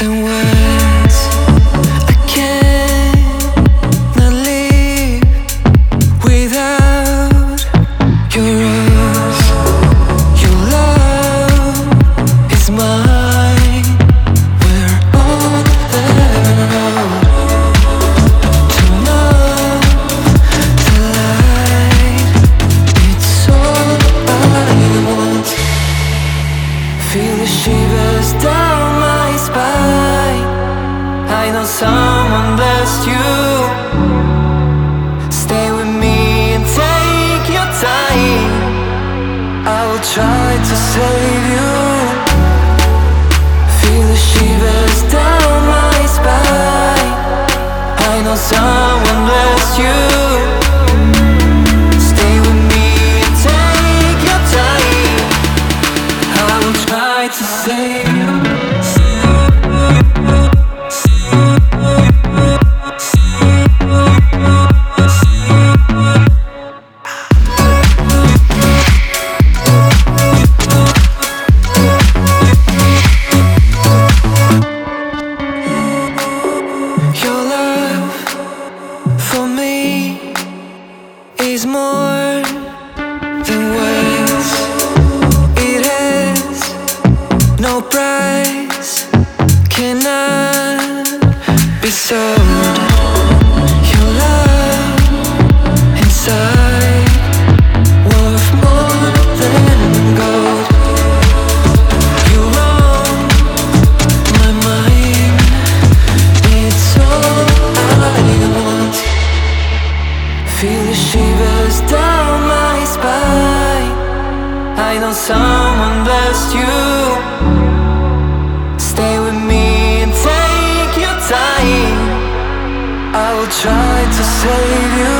than words. I cannot live without your rose. Your love is mine. We're on the road to love the light. It's all I want. Feel the shivers down my spine. I know someone blessed you. Stay with me and take your time. I will try to save you. Feel the shivers down my spine. I know someone blessed you. Stay with me and take your time. I will try to save you. Your love for me is more than words. It has no price, cannot be sold. Your love inside, worth more than gold. You own my mind. It's all I want. Feel the shivers down my spine. I know someone blessed you. Stay with me and take your time. I will try to save you.